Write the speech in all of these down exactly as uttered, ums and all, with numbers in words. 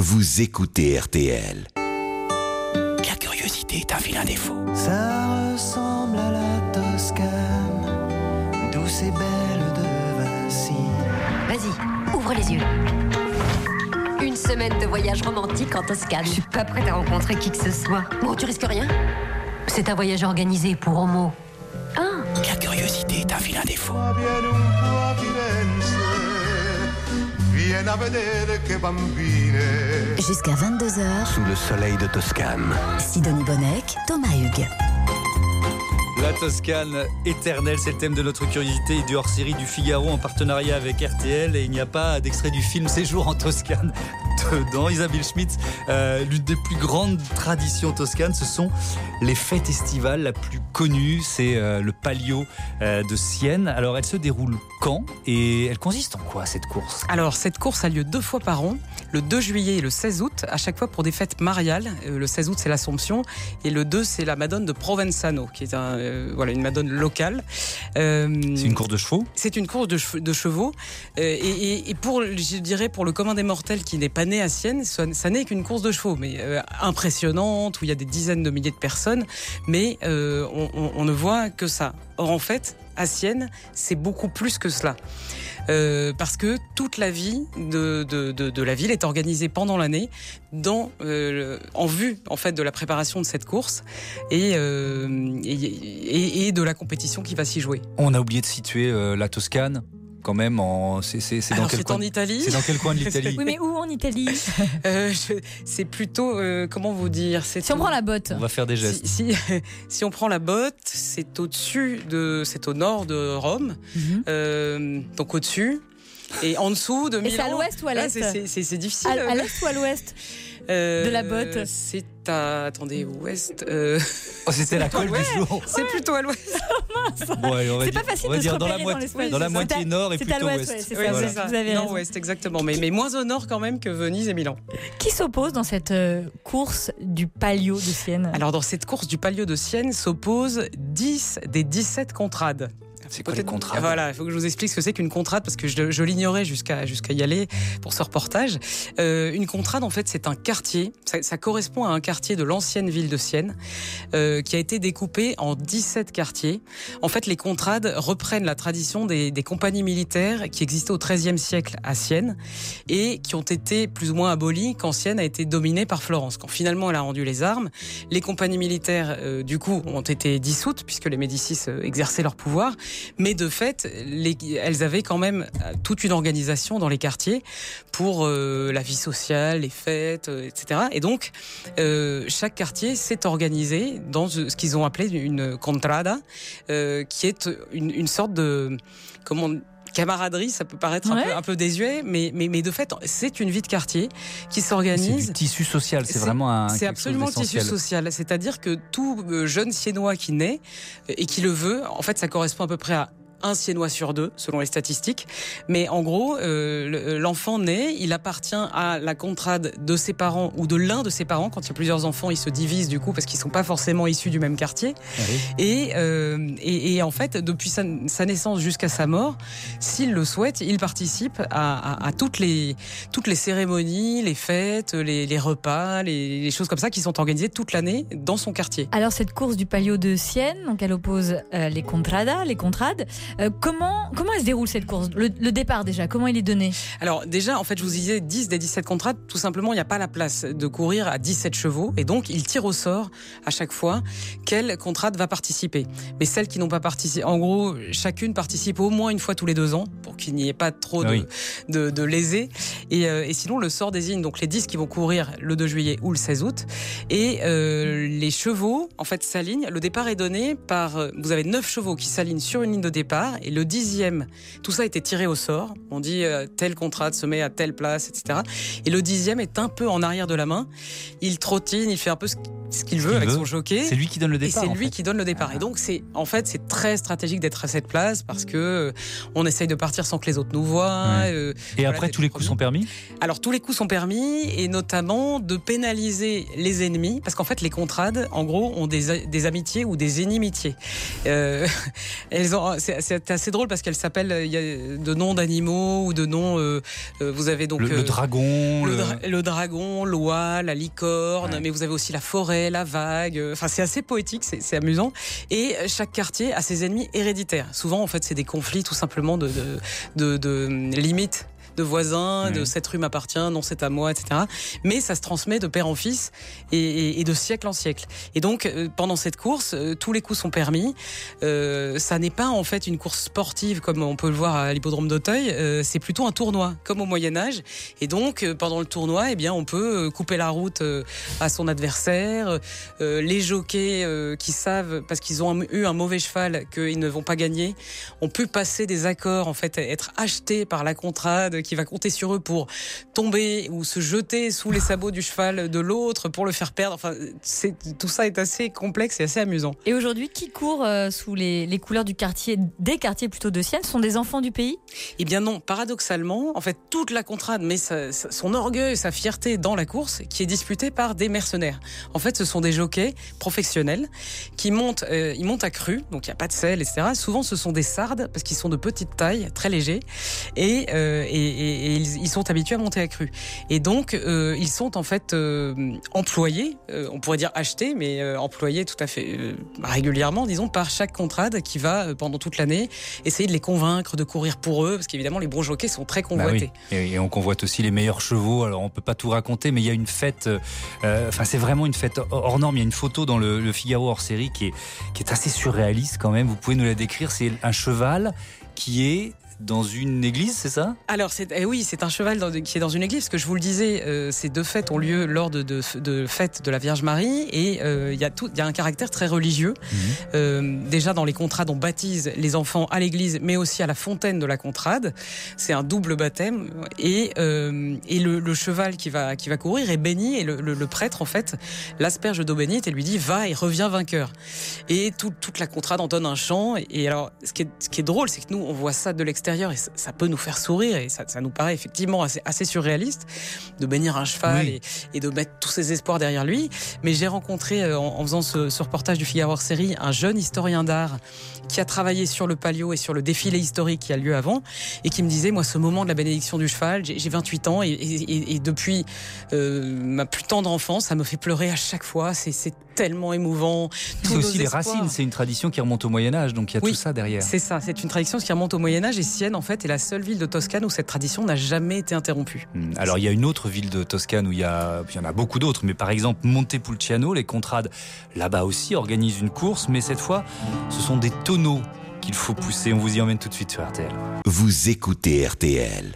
vous écoutez R T L. La curiosité est un vilain défaut. Ça ressemble à la Toscane, douce et belle de Vinci. Vas-y, ouvre les yeux. Une semaine de voyage romantique en Toscane. Je suis pas prête à rencontrer qui que ce soit. Bon, tu risques rien. C'est un voyage organisé pour homo. Ah. La curiosité est un vilain défaut. Jusqu'à vingt-deux heures, Sous le soleil de Toscane. Sidonie Bonnec, Thomas Hugues. La Toscane éternelle, c'est le thème de notre curiosité et du hors-série du Figaro en partenariat avec R T L. Et il n'y a pas d'extrait du film Séjour en Toscane dedans. Isabelle Schmitz, euh, l'une des plus grandes traditions toscanes, ce sont les fêtes estivales. La plus connue, c'est euh, le Palio euh, de Sienne. Alors, elle se déroule quand et elle consiste en quoi, cette course ? Alors, cette course a lieu deux fois par an, le deux juillet et le seize août, à chaque fois pour des fêtes mariales. Euh, le seize août, c'est l'Assomption, et le deux, c'est la Madone de Provenzano, qui est un, euh, voilà, une Madone locale. Euh, c'est une course de chevaux ? C'est une course de, che- de chevaux. Euh, et, et, et pour, je dirais, pour le commun des mortels qui n'est pas né à Sienne, ça, ça n'est qu'une course de chevaux, mais euh, impressionnante, où il y a des dizaines de milliers de personnes, mais euh, on, on, on ne voit que ça. Or, en fait, à Sienne, c'est beaucoup plus que cela. Euh, parce que toute la vie de, de, de, de la ville est organisée pendant l'année dans, euh, en vue en fait, de la préparation de cette course et, euh, et, et, et de la compétition qui va s'y jouer. On a oublié de situer euh, la Toscane. Quand même, en... c'est, c'est, c'est, dans Alors, quel c'est coin... en Italie. C'est dans quel coin de l'Italie ? Oui, mais où en Italie ? euh, je... C'est plutôt, euh, comment vous dire, c'est Si on au... prend la botte. On va faire des gestes. Si, si, si on prend la botte, c'est au-dessus de, c'est au nord de Rome, Mm-hmm. euh, donc au-dessus. Et en dessous de Milan. Et c'est à l'ouest ou à Là, l'est ? c'est, c'est, c'est, c'est difficile. À, à l'est ou à l'ouest Euh, de la botte. C'est à... Attendez, ouest... Euh... Oh, c'était la colle ouais, du jour. C'est plutôt à l'ouest. Bon, allez, on va C'est dire, pas facile on va de se dire dans la, repérer moitié, dans l'espace. dans la C'est moitié à- nord et c'est plutôt à l'ouest, ouest. ouais, c'est Oui, ça, c'est voilà. ça. Vous avez raison. Nord-ouest, exactement. Mais, mais moins au nord quand même que Venise et Milan. Qui s'oppose dans cette euh, course du Palio de Sienne ? Alors, dans cette course du Palio de Sienne s'opposent dix des dix-sept contrades. C'est quoi les contrades ? Voilà, il faut que je vous explique ce que c'est qu'une contrade, parce que je, je l'ignorais jusqu'à, jusqu'à y aller pour ce reportage. Euh, une contrade, en fait, c'est un quartier, ça, ça correspond à un quartier de l'ancienne ville de Sienne, euh, qui a été découpé en dix-sept quartiers. En fait, les contrades reprennent la tradition des, des compagnies militaires qui existaient au treizième siècle à Sienne et qui ont été plus ou moins abolies quand Sienne a été dominée par Florence. Quand finalement elle a rendu les armes, les compagnies militaires, euh, du coup, ont été dissoutes puisque les Médicis euh, exerçaient leur pouvoir. Mais de fait, les, elles avaient quand même toute une organisation dans les quartiers pour euh, la vie sociale, les fêtes, euh, et cetera. Et donc, euh, chaque quartier s'est organisé dans ce qu'ils ont appelé une contrada, euh, qui est une, une sorte de... comment camaraderie, ça peut paraître ouais. un, peu, un peu désuet, mais, mais, mais de fait, c'est une vie de quartier qui s'organise. C'est du tissu social, c'est, c'est vraiment un. C'est absolument le tissu social. C'est-à-dire que tout jeune Siennois qui naît et qui le veut, en fait, ça correspond à peu près à un Siennois sur deux, selon les statistiques. Mais en gros, euh, l'enfant naît, il appartient à la contrade de ses parents ou de l'un de ses parents. Quand il y a plusieurs enfants, ils se divisent du coup parce qu'ils ne sont pas forcément issus du même quartier. Oui. Et, euh, et, et en fait, depuis sa, sa naissance jusqu'à sa mort, s'il le souhaite, il participe à, à, à toutes, les, toutes les cérémonies, les fêtes, les, les repas, les, les choses comme ça qui sont organisées toute l'année dans son quartier. Alors cette course du Palio de Sienne, donc elle oppose euh, les contradas, les contrades. Euh, comment, comment elle se déroule cette course ? le, le départ déjà, comment il est donné ? Alors déjà, en fait, je vous disais dix des dix-sept contrades, tout simplement, il n'y a pas la place de courir à dix-sept chevaux et donc il tire au sort à chaque fois quelle contrade va participer. Mais celles qui n'ont pas participé, en gros, chacune participe au moins une fois tous les deux ans pour qu'il n'y ait pas trop de, oui. de, de lésés. Et, euh, et sinon, le sort désigne donc les dix qui vont courir le deux juillet ou le seize août. Et euh, les chevaux, en fait, s'alignent. Le départ est donné par... Vous avez neuf chevaux qui s'alignent sur une ligne de départ. Et le dixième, tout ça a été tiré au sort. On dit euh, telle contrade se met à telle place, et cetera. Et le dixième est un peu en arrière de la main. Il trottine, il fait un peu ce ce qu'il veut avec veut. son jockey. C'est lui qui donne le départ. Et c'est en lui fait. qui donne le départ. Et donc, c'est, en fait, c'est très stratégique d'être à cette place parce que euh, on essaye de partir sans que les autres nous voient. Ouais. euh, Et voilà, après, d'être tous les le coups premier. sont permis. Alors, tous les coups sont permis et notamment de pénaliser les ennemis parce qu'en fait, les contrades, en gros, ont des, des amitiés ou des inimitiés. Euh, elles ont, c'est, c'est assez drôle parce qu'elles s'appellent, il y a de noms d'animaux ou de noms. Euh, euh, vous avez donc Le, le euh, dragon. Le, le- dra- le dragon, l'oie, la licorne, Ouais. mais vous avez aussi la forêt, la vague. Enfin, c'est assez poétique, c'est, c'est amusant. Et chaque quartier a ses ennemis héréditaires. Souvent, en fait, c'est des conflits tout simplement de, de, de, de limites. De voisins, de Oui. cette rue m'appartient, non c'est à moi, et cetera. Mais ça se transmet de père en fils et, et, et de siècle en siècle. Et donc euh, pendant cette course, euh, tous les coups sont permis. Euh, ça n'est pas en fait une course sportive comme on peut le voir à l'hippodrome d'Auteuil. Euh, c'est plutôt un tournoi comme au Moyen Âge. Et donc euh, pendant le tournoi, eh bien on peut euh, couper la route euh, à son adversaire. Euh, les jockeys euh, qui savent parce qu'ils ont un- eu un mauvais cheval qu'ils ne vont pas gagner, ont pu passer des accords en fait, être achetés par la contrade qui va compter sur eux pour tomber ou se jeter sous les sabots du cheval de l'autre pour le faire perdre. Enfin, c'est, tout ça est assez complexe et assez amusant. Et aujourd'hui, qui court euh, sous les, les couleurs du quartier, des quartiers plutôt de Sienne, sont des enfants du pays? Eh bien non, paradoxalement, en fait, toute la contrade met sa, sa- son orgueil, sa fierté dans la course, qui est disputée par des mercenaires. En fait, ce sont des jockeys professionnels qui montent, euh, ils montent à cru, donc il n'y a pas de selle, et cetera. Souvent, ce sont des sardes, parce qu'ils sont de petite taille, très légers, et, euh, et, et, et ils, ils sont habitués à monter à cru. Et donc, euh, ils sont en fait euh, employés, euh, on pourrait dire achetés, mais euh, employés tout à fait euh, régulièrement, disons, par chaque contrade qui va, euh, pendant toute l'année, essayer de les convaincre de courir pour eux, parce qu'évidemment, les bons jockeys sont très Bah convoités. oui. et, et on convoite aussi les meilleurs chevaux. Alors on peut pas tout raconter, mais il y a une fête. euh, Enfin, c'est vraiment une fête hors norme. Il y a une photo dans le, le Figaro hors série qui est qui est assez surréaliste quand même. Vous pouvez nous la décrire? C'est un cheval qui est dans une église, c'est ça? Alors, c'est, eh oui, c'est un cheval dans- qui est dans une église, parce que je vous le disais, euh, ces deux fêtes ont lieu lors de, de, de fêtes de la Vierge Marie, et euh, il y a tout, il y a un caractère très religieux. Mmh. Euh, déjà, dans les contrades, on baptise les enfants à l'église, mais aussi à la fontaine de la contrade. C'est un double baptême, et, euh, et le, le cheval qui va, qui va courir est béni, et le, le, le prêtre, en fait, l'asperge d'eau bénite et lui dit « va et reviens vainqueur ». Et tout, toute la contrade en donne un chant, et, et alors, ce qui est, ce qui est drôle, c'est que nous, on voit ça de l'extérieur, et ça, ça peut nous faire sourire, et ça, ça nous paraît effectivement assez, assez surréaliste de bénir un cheval Oui. et, et de mettre tous ses espoirs derrière lui. Mais j'ai rencontré, euh, en, en faisant ce, ce reportage du Figaro hors série, un jeune historien d'art qui a travaillé sur le palio et sur le défilé historique qui a lieu avant, et qui me disait, moi, ce moment de la bénédiction du cheval, j'ai, j'ai vingt-huit ans, et, et, et depuis euh, ma plus tendre enfance, ça me fait pleurer à chaque fois, c'est, c'est tellement émouvant. Tous C'est nos aussi les espoirs. racines. C'est une tradition qui remonte au Moyen Âge, donc il y a Oui, tout ça derrière. C'est ça, c'est une tradition qui remonte au Moyen-Âge, et Sienne, en fait, est la seule ville de Toscane où cette tradition n'a jamais été interrompue. Hum, Alors il y a une autre ville de Toscane où il y, a, il y en a beaucoup d'autres, mais par exemple Montepulciano, les contrades là-bas aussi organisent une course, mais cette fois ce sont des tonneaux qu'il faut pousser. On vous y emmène tout de suite sur R T L. Vous écoutez R T L.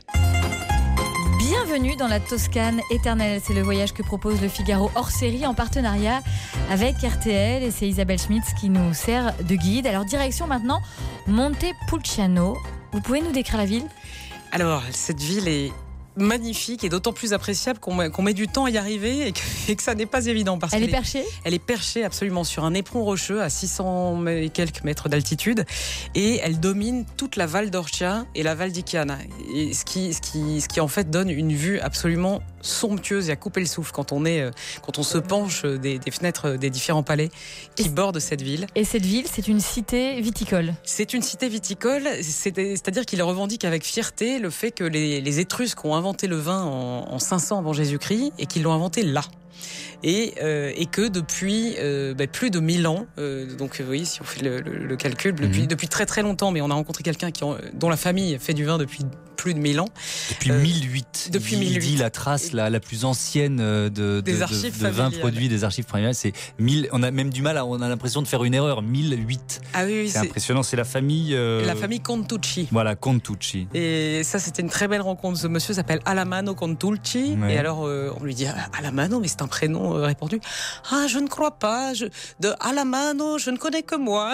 Bienvenue dans la Toscane éternelle. C'est le voyage que propose le Figaro hors série en partenariat avec R T L, et c'est Isabelle Schmitz qui nous sert de guide. Alors direction maintenant Montepulciano. Vous pouvez nous décrire la ville? Alors, cette ville est magnifique et d'autant plus appréciable qu'on met, qu'on met du temps à y arriver, et que, et que ça n'est pas évident. Parce Elle qu'elle est perchée? Elle est perchée absolument sur un éperon rocheux à six cents et quelques mètres d'altitude, et elle domine toute la Val d'Orcia et la Val di Chiana. Et ce qui, ce qui, ce qui en fait donne une vue absolument somptueuse et à couper le souffle quand on est, quand on se penche des, des fenêtres des différents palais qui Et bordent cette ville. Et cette ville, c'est une cité viticole. C'est une cité viticole, c'est- c'est-à-dire qu'il revendique avec fierté le fait que les, les Étrusques ont inventé le vin en, en cinq cents avant Jésus-Christ, et qu'ils l'ont inventé là. Et, euh, et que depuis euh, bah, plus de mille ans, euh, donc vous voyez, si on fait le, le, le calcul, depuis, Mhm. depuis très très longtemps, mais on a rencontré quelqu'un qui en- dont la famille fait du vin depuis plus de mille ans. Depuis Euh, mille huit. depuis il, mille huit. Il dit la trace la, la plus ancienne de, de, Des de- archives de vins familiales. produits, des archives familiales. C'est mille. On a même du mal, à, on a l'impression de faire une erreur. mille huit. Ah oui, oui, C'est c'est impressionnant. C'est la famille. euh, la famille Contucci. Voilà, Contucci. Et ça, c'était une très belle rencontre. Ce monsieur s'appelle Alamano Contucci. Ouais. Et alors, euh, on lui dit, ah, Alamano, mais c'est certains prénoms euh, répandus. Ah, je ne crois pas. Je, de Alamano, je ne connais que moi.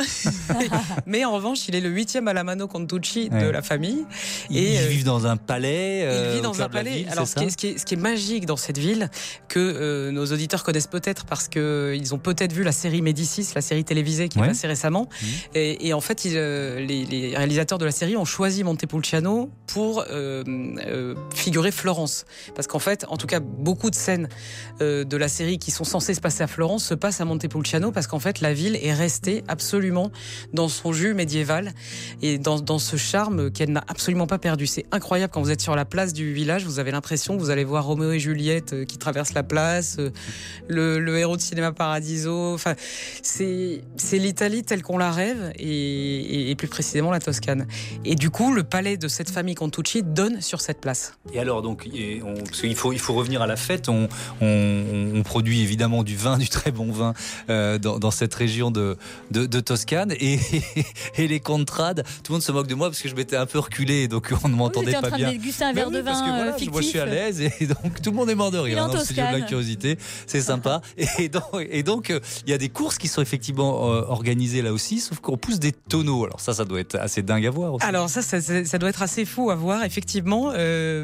Mais en revanche, il est le huitième Alamano Contucci ouais. de la famille. Ils, et, ils vivent dans un palais. Euh, il vit dans un palais. Ville, Alors, ce qui, est, ce, qui est, ce qui est magique dans cette ville, que euh, nos auditeurs connaissent peut-être parce qu'ils ont peut-être vu la série Médicis, la série télévisée qui ouais. est passée récemment. Mmh. Et, et en fait, il, euh, les, les réalisateurs de la série ont choisi Montepulciano pour euh, euh, figurer Florence. Parce qu'en fait, en tout cas, beaucoup de scènes euh, de la série qui sont censées se passer à Florence se passent à Montepulciano parce qu'en fait, la ville est restée absolument dans son jus médiéval et dans, dans ce charme qu'elle n'a absolument pas perdu. C'est incroyable quand vous êtes sur la place du village, vous avez l'impression que vous allez voir Roméo et Juliette qui traversent la place, le, le héros de Cinéma Paradiso. Enfin, c'est, c'est l'Italie telle qu'on la rêve et, et, et plus précisément la Toscane. Et du coup, le palais de cette famille Contucci donne sur cette place. Et alors, donc, on, parce qu'il faut, il faut revenir à la fête. On, on, on produit évidemment du vin, du très bon vin euh, dans, dans cette région de, de, de Toscane. Et, et les contrades, tout le monde se moque de moi parce que je m'étais un peu reculé, donc on ne m'entendait pas bien. Vous étiez en train de déguster un verre de vin parce que, voilà, fictif. Moi, je suis à l'aise et donc tout le monde est mort de rire. Hein, c'est de la curiosité, c'est sympa. Et donc, et donc, il y a des courses qui sont effectivement euh, organisées là aussi, sauf qu'on pousse des tonneaux. Alors ça, ça doit être assez dingue à voir aussi. Alors ça, ça, ça doit être assez fou à voir, effectivement. Euh,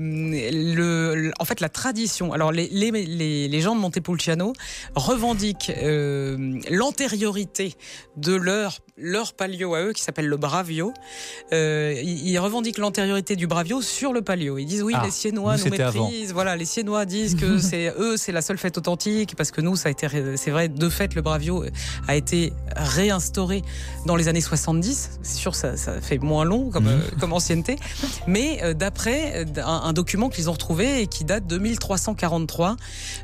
le, le, en fait, la tradition. Alors les, les, les, les gens de Montepulciano revendiquent euh, l'antériorité de leur leur palio à eux, qui s'appelle le Bravio. Euh, ils, ils revendiquent l'antériorité du Bravio sur le palio. Ils disent oui, ah, les Siennois nous, nous méprisent. Avant. Voilà, les Siennois disent que c'est eux, c'est la seule fête authentique, parce que nous, ça a été, c'est vrai, de fait, le Bravio a été réinstauré dans les années soixante-dix. C'est sûr, ça, ça fait moins long comme, euh, comme ancienneté. Mais euh, d'après un, un document qu'ils ont retrouvé et qui date de mille trois cent quarante-trois,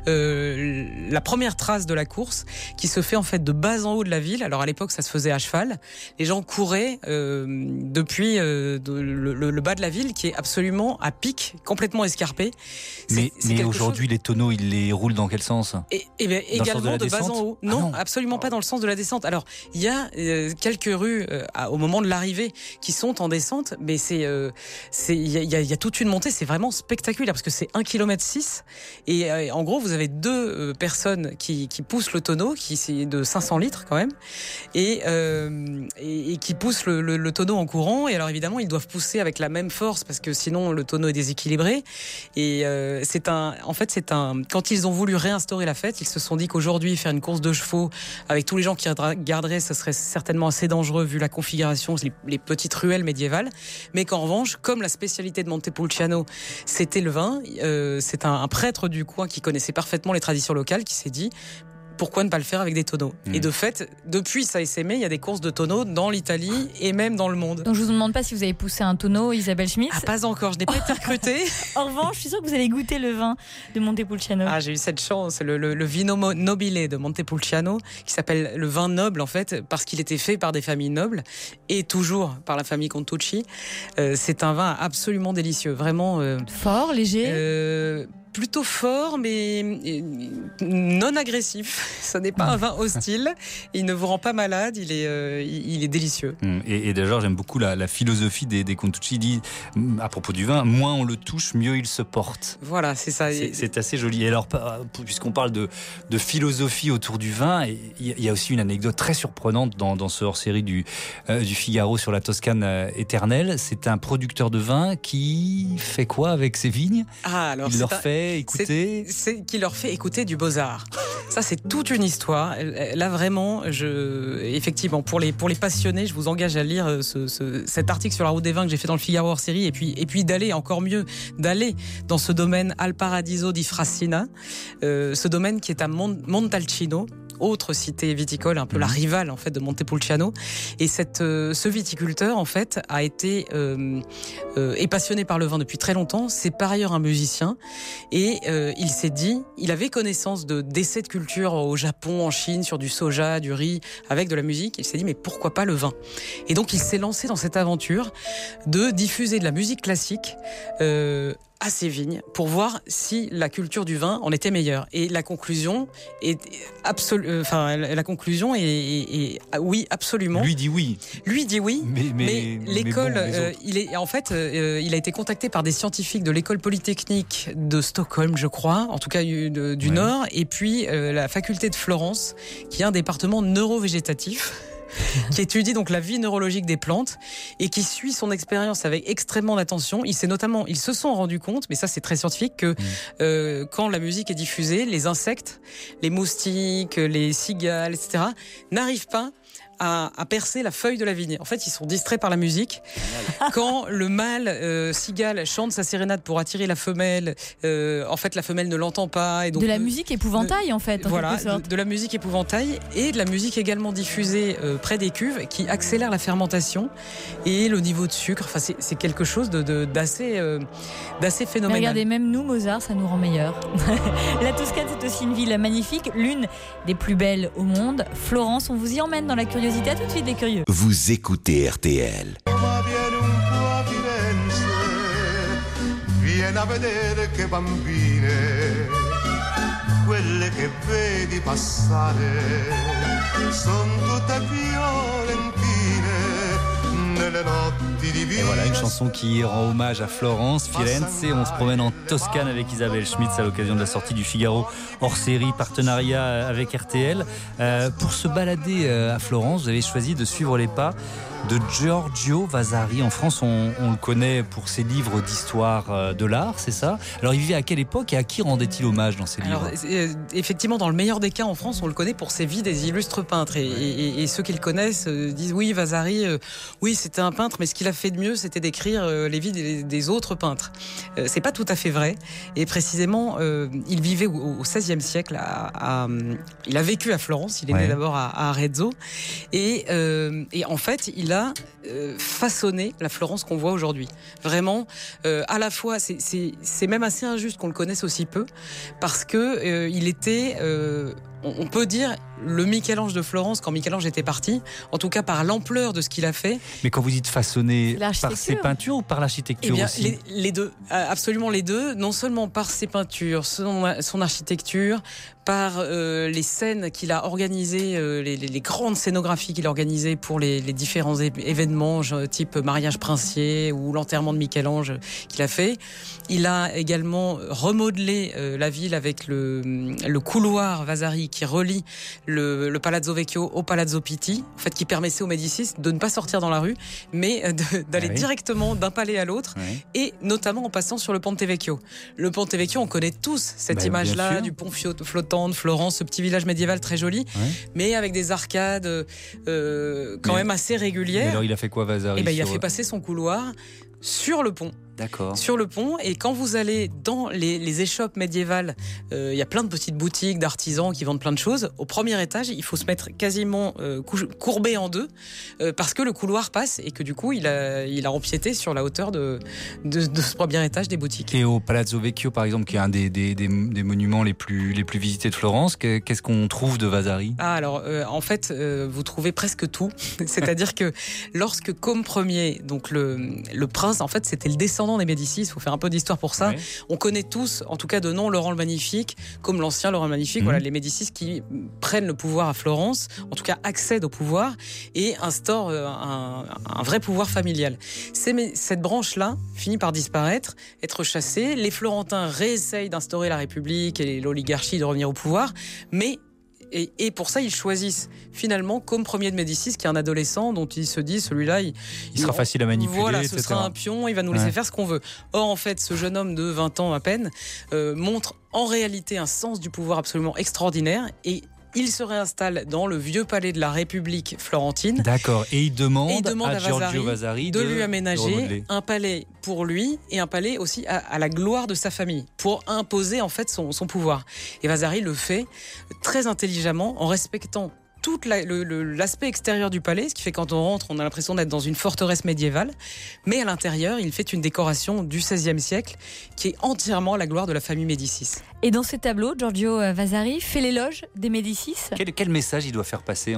euh, la première trace de la course, qui se fait en fait de bas en haut de la ville. Alors à l'époque, ça se faisait à cheval. Les gens couraient euh, depuis euh, de, le, le bas de la ville, qui est absolument à pic, complètement escarpé. C'est, mais c'est mais aujourd'hui, chose... les tonneaux, ils les roulent dans quel sens ? Et, et bien, également de, de bas en haut. Non, ah non, absolument pas dans le sens de la descente. Alors, il y a euh, quelques rues euh, au moment de l'arrivée qui sont en descente, mais c'est, euh, c'est, il y a, y a toute une montée. C'est vraiment spectaculaire parce que c'est un kilomètre six et euh, en gros, vous avez deux euh, personnes qui, qui poussent le tonneau, qui c'est de cinq cents litres quand même, et euh, Et, et qui poussent le, le, le tonneau en courant. Et alors évidemment, ils doivent pousser avec la même force parce que sinon le tonneau est déséquilibré. Et euh, c'est un, en fait, c'est un. Quand ils ont voulu réinstaurer la fête, ils se sont dit qu'aujourd'hui faire une course de chevaux avec tous les gens qui regarderaient, ce serait certainement assez dangereux vu la configuration, les, les petites ruelles médiévales. Mais qu'en revanche, comme la spécialité de Montepulciano, c'était le vin, euh, c'est un, un prêtre du coin qui connaissait parfaitement les traditions locales qui s'est dit: pourquoi ne pas le faire avec des tonneaux ? Mmh. Et de fait, depuis ça S M E, il y a des courses de tonneaux dans l'Italie et même dans le monde. Donc je vous demande pas si vous avez poussé un tonneau, Isabelle Schmitz. Ah, pas encore, je n'ai pas été recrutée. En revanche, je suis sûre que vous allez goûter le vin de Montepulciano. Ah, j'ai eu cette chance, le, le, le Vino Nobile de Montepulciano, qui s'appelle le vin noble en fait, parce qu'il était fait par des familles nobles et toujours par la famille Contucci. Euh, c'est un vin absolument délicieux, vraiment. Euh, Fort, léger. Euh, Plutôt fort, mais non agressif. Ce n'est pas un vin hostile. Il ne vous rend pas malade. Il est, euh, il est délicieux. Et, et d'ailleurs, j'aime beaucoup la, la philosophie des, des Contucci. Dit à propos du vin, moins on le touche, mieux il se porte. Voilà, c'est ça. C'est, c'est assez joli. Et alors, puisqu'on parle de, de philosophie autour du vin, il y a aussi une anecdote très surprenante dans, dans ce hors-série du, euh, du Figaro sur la Toscane euh, éternelle. C'est un producteur de vin qui fait quoi avec ses vignes ? Ah, alors il leur un... fait écouter. C'est, c'est qui leur fait écouter du Beaux-Arts. Ça, c'est toute une histoire. Là, vraiment, je, effectivement, pour les, pour les passionnés, je vous engage à lire ce, ce, cet article sur la route des vins que j'ai fait dans le Figaro hors série, et puis, et puis d'aller, encore mieux, d'aller dans ce domaine Al Paradiso di Frassina, euh, ce domaine qui est à Mont- Montalcino, autre cité viticole, un peu la rivale en fait de Montepulciano. Et cette, euh, ce viticulteur en fait a été euh, euh, est passionné par le vin depuis très longtemps. C'est par ailleurs un musicien et euh, il s'est dit, il avait connaissance de d'essais de culture au Japon, en Chine, sur du soja, du riz, avec de la musique. Il s'est dit mais pourquoi pas le vin ? Et donc il s'est lancé dans cette aventure de diffuser de la musique classique. Euh, à ces vignes pour voir si la culture du vin en était meilleure. Et la conclusion est absolue. Enfin, la conclusion est, est, est oui, absolument. Lui dit oui. Lui dit oui. Mais, mais, mais l'école, mais bon, euh, il est en fait, euh, il a été contacté par des scientifiques de l'école polytechnique de Stockholm, je crois, en tout cas du, de, du ouais. Nord, et puis euh, la faculté de Florence, qui est un département neurovégétatif. qui étudie donc la vie neurologique des plantes et qui suit son expérience avec extrêmement d'attention. Il s'est notamment, ils se sont rendus compte, mais ça c'est très scientifique, que mmh. euh, quand la musique est diffusée, les insectes, les moustiques, les cigales, et cetera, n'arrivent pas à, à percer la feuille de la vigne. En fait, ils sont distraits par la musique. Quand le mâle euh, cigale chante sa sérénade pour attirer la femelle, euh, en fait, la femelle ne l'entend pas. Et donc, de la musique épouvantail, de, en fait. En voilà, quelque sorte. De, de la musique épouvantail et de la musique également diffusée euh, près des cuves qui accélère la fermentation et le niveau de sucre. Enfin, c'est, c'est quelque chose de, de, d'assez, euh, d'assez phénoménal. Mais regardez, même nous, Mozart, ça nous rend meilleurs. La Toscane, c'est aussi une ville magnifique, l'une des plus belles au monde. Florence, on vous y emmène dans la curiosité. À tout de suite, les curieux. Vous écoutez R T L. Vieni a vedere che bambine, quelle che vedi passare, son tutte violentine nelle notti di Et voilà une chanson qui rend hommage à Florence, Firenze. On se promène en Toscane avec Isabelle Schmitz à l'occasion de la sortie du Figaro hors série, partenariat avec R T L. Euh, pour se balader à Florence, vous avez choisi de suivre les pas de Giorgio Vasari. En France, on, on le connaît pour ses livres d'histoire de l'art, c'est ça ? Alors, il vivait à quelle époque et à qui rendait-il hommage dans ses livres ? Alors, euh, effectivement, dans le meilleur des cas, en France, on le connaît pour ses vies des illustres peintres. Et, et, et ceux qui le connaissent euh, disent oui, Vasari, euh, oui, c'était un peintre, mais ce qu'il a fait de mieux, c'était d'écrire euh, les vies des, des autres peintres. Euh, c'est pas tout à fait vrai. Et précisément, euh, il vivait au, au seizième siècle. À, à, il a vécu à Florence. Il est ouais. né d'abord à, à Arezzo. Et, euh, et en fait, il a euh, façonné la Florence qu'on voit aujourd'hui. Vraiment, euh, à la fois, c'est, c'est, c'est même assez injuste qu'on le connaisse aussi peu, parce que euh, il était, euh, on, on peut dire, le Michel-Ange de Florence quand Michel-Ange était parti, en tout cas par l'ampleur de ce qu'il a fait. Mais quand vous dites façonné, par ses peintures ou par l'architecture? Eh bien, aussi les, les deux, absolument les deux, non seulement par ses peintures, son, son architecture, par euh, les scènes qu'il a organisées, euh, les, les, les grandes scénographies qu'il a organisées pour les, les différents é- événements, genre, type mariage princier ou l'enterrement de Michel-Ange qu'il a fait. Il a également remodelé euh, la ville avec le, le couloir Vasari qui relie le, le Palazzo Vecchio au Palazzo Pitti, en fait, qui permettait aux Médicis de ne pas sortir dans la rue, mais de, d'aller ah oui. directement d'un palais à l'autre, oui. et notamment en passant sur le Ponte Vecchio. Le Ponte Vecchio, on connaît tous cette bah, image-là du pont flottant de Florence, ce petit village médiéval très joli, oui. mais avec des arcades euh, quand mais, même assez régulières. Mais alors il a fait quoi, Vasari? Et ben, il a fait passer son couloir sur le pont. D'accord. Sur le pont, et quand vous allez dans les, les échoppes médiévales, il euh, y a plein de petites boutiques d'artisans qui vendent plein de choses. Au premier étage, il faut se mettre quasiment euh, courbé en deux euh, parce que le couloir passe et que du coup, il a, il a empiété sur la hauteur de, de, de ce premier étage des boutiques. Et au Palazzo Vecchio, par exemple, qui est un des, des, des, des monuments les plus, les plus visités de Florence, qu'est-ce qu'on trouve de Vasari? Ah, alors, euh, en fait, euh, vous trouvez presque tout. C'est-à-dire que lorsque Côme Ier, donc le, le prince, en fait, c'était le descendant des Médicis, il faut faire un peu d'histoire pour ça. Ouais. On connaît tous, en tout cas de nom, Laurent le Magnifique, comme l'ancien Laurent le Magnifique, mmh. voilà, les Médicis qui prennent le pouvoir à Florence, en tout cas accèdent au pouvoir et instaurent un, un vrai pouvoir familial. C'est, cette branche-là finit par disparaître, être chassée. Les Florentins réessayent d'instaurer la République et l'oligarchie de revenir au pouvoir, mais Et, et pour ça, ils choisissent finalement comme premier de Médicis, qui est un adolescent dont ils se disent, celui-là, il, il sera il, facile à manipuler, voilà, ce et cetera. Sera un pion, il va nous laisser ouais. faire ce qu'on veut. Or, en fait, ce jeune homme de vingt ans à peine euh, montre en réalité un sens du pouvoir absolument extraordinaire, et il se réinstalle dans le vieux palais de la République florentine. D'accord. Et il demande, et il demande à, à Giorgio Vasari de, de lui aménager de un palais pour lui et un palais aussi à, à la gloire de sa famille, pour imposer en fait son, son pouvoir. Et Vasari le fait très intelligemment en respectant tout la, le, le, l'aspect extérieur du palais, ce qui fait que quand on rentre, on a l'impression d'être dans une forteresse médiévale, mais à l'intérieur, il fait une décoration du seizième siècle qui est entièrement à la gloire de la famille Médicis. Et dans ces tableaux, Giorgio Vasari fait l'éloge des Médicis. Quel, quel message il doit faire passer, en fait ?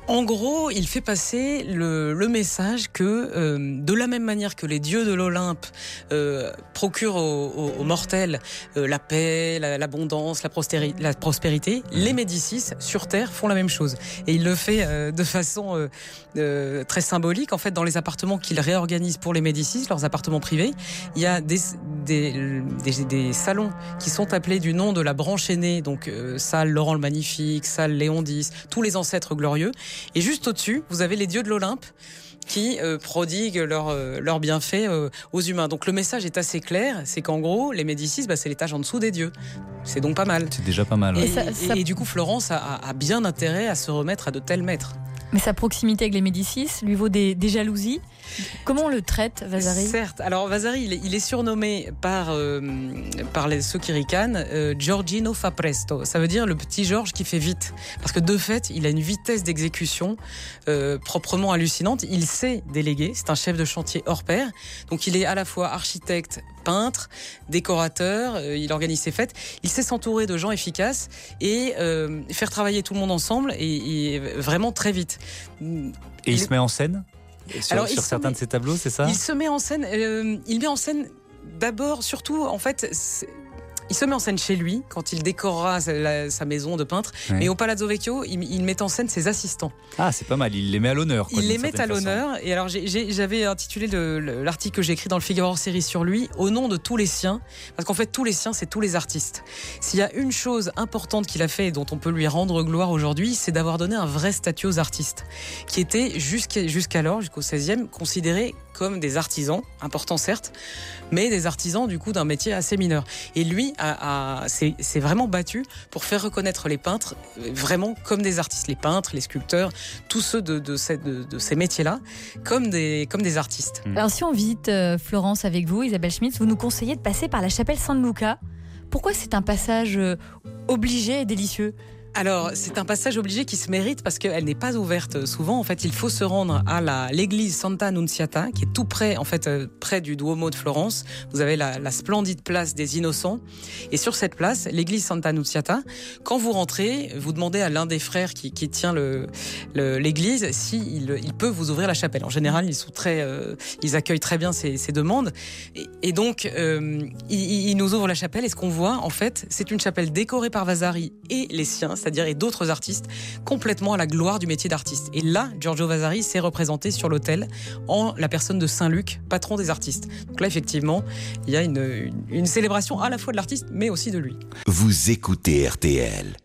En gros, il fait passer le, le message que, euh, de la même manière que les dieux de l'Olympe euh, procurent aux, aux, aux mortels euh, la paix, la, l'abondance, la, prostéri- la prospérité, les Médicis sur Terre font la même chose. Et il le fait euh, de façon euh, euh, très symbolique. En fait, dans les appartements qu'il réorganise pour les Médicis, leurs appartements privés, il y a des, des, des, des salons qui sont appelés du nom de la branche aînée, donc euh, salle Laurent le Magnifique, salle Léon X, tous les ancêtres glorieux. Et juste au-dessus, vous avez les dieux de l'Olympe qui euh, prodiguent leurs euh, leur bienfaits euh, aux humains. Donc le message est assez clair, c'est qu'en gros, les Médicis, bah, c'est l'étage en dessous des dieux. C'est donc pas mal. C'est déjà pas mal. Ouais. Et, ça, ça... et, et du coup, Florence a, a bien intérêt à se remettre à de tels maîtres. Mais sa proximité avec les Médicis lui vaut des, des jalousies. Comment on le traite, Vasari ? Certes. Alors Vasari, il est, il est surnommé par, euh, par les, ceux qui ricanent euh, Giorgino fa presto. Ça veut dire le petit Georges qui fait vite. Parce que de fait, il a une vitesse d'exécution euh, proprement hallucinante. Il sait déléguer. C'est un chef de chantier hors pair. Donc il est à la fois architecte, peintre, décorateur. Euh, il organise ses fêtes. Il sait s'entourer de gens efficaces et euh, faire travailler tout le monde ensemble et, et vraiment très vite. Et il, il se met en scène ? Sur, Alors, sur certains met, de ses tableaux, c'est ça ? Il se met en scène. Euh, il met en scène d'abord, surtout, en fait, c'est, il se met en scène chez lui quand il décorera sa, la, sa maison de peintre. Oui. Mais au Palazzo Vecchio, il, il met en scène ses assistants. Ah, c'est pas mal. Il les met à l'honneur. Quoi, il les met à l'honneur. Façon. Et alors, j'ai, j'ai, j'avais intitulé le, le, l'article que j'ai écrit dans le Figaro hors série sur lui, au nom de tous les siens, parce qu'en fait, tous les siens, c'est tous les artistes. S'il y a une chose importante qu'il a fait et dont on peut lui rendre gloire aujourd'hui, c'est d'avoir donné un vrai statut aux artistes, qui étaient jusqu'à, jusqu'alors, jusqu'au seizième, considérés comme des artisans, importants certes, mais des artisans du coup d'un métier assez mineur. Et lui a, a, s'est, s'est vraiment battu pour faire reconnaître les peintres vraiment comme des artistes, les peintres, les sculpteurs, tous ceux de, de, ces, de, de ces métiers-là, comme des, comme des artistes. Alors si on visite euh, Florence avec vous, Isabelle Schmitz, vous nous conseillez de passer par la chapelle San Luca. Pourquoi c'est un passage euh, obligé et délicieux ? Alors, c'est un passage obligé qui se mérite parce qu'elle n'est pas ouverte souvent. En fait, il faut se rendre à la, l'église Santa Annunziata, qui est tout près, en fait, euh, près du Duomo de Florence. Vous avez la, la splendide place des Innocents. Et sur cette place, l'église Santa Annunziata, quand vous rentrez, vous demandez à l'un des frères qui, qui tient le, le, l'église si il, il peut vous ouvrir la chapelle. En général, ils sont très, euh, ils accueillent très bien ces, ces demandes. Et, et donc, euh, il, il nous ouvre la chapelle. Et ce qu'on voit, en fait, c'est une chapelle décorée par Vasari et les siens, c'est-à-dire et d'autres artistes, complètement à la gloire du métier d'artiste. Et là, Giorgio Vasari s'est représenté sur l'autel en la personne de Saint-Luc, patron des artistes. Donc là, effectivement, il y a une, une, une célébration à la fois de l'artiste, mais aussi de lui. Vous écoutez R T L.